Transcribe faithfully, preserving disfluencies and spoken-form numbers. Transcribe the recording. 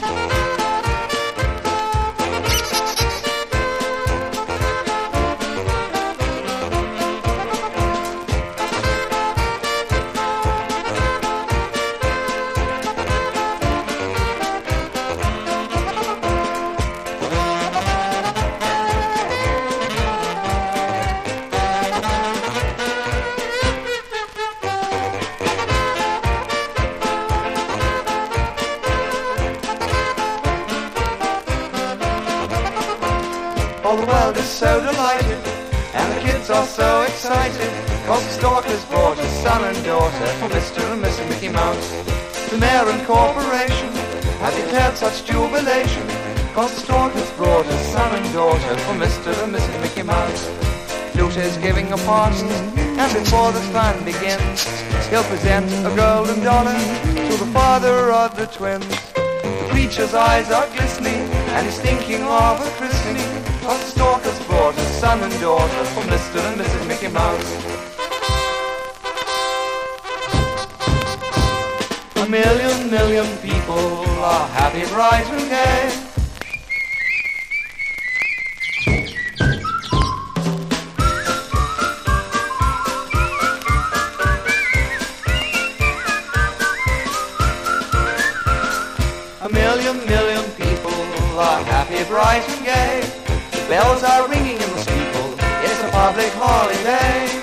All the world is so delighted, and the kids are so excited, cause the storkers brought a son and daughter for Mister and Missus Mickey Mouse. The mayor and corporation have declared such jubilation, cause the storkers brought a son and daughter for Mister and Missus Mickey Mouse. Luther's giving a party, and before the fun begins, he'll present a golden dollar to the father of the twins. The preacher's eyes are glistening, and he's thinking of a christening, cause the storkers brought a son and daughter for Mister and Missus Mickey Mouse. A million, million people are happy, bright and gay. A million, million people are happy, bright and gay. The bells are ringing in the steeple, it's a public holiday.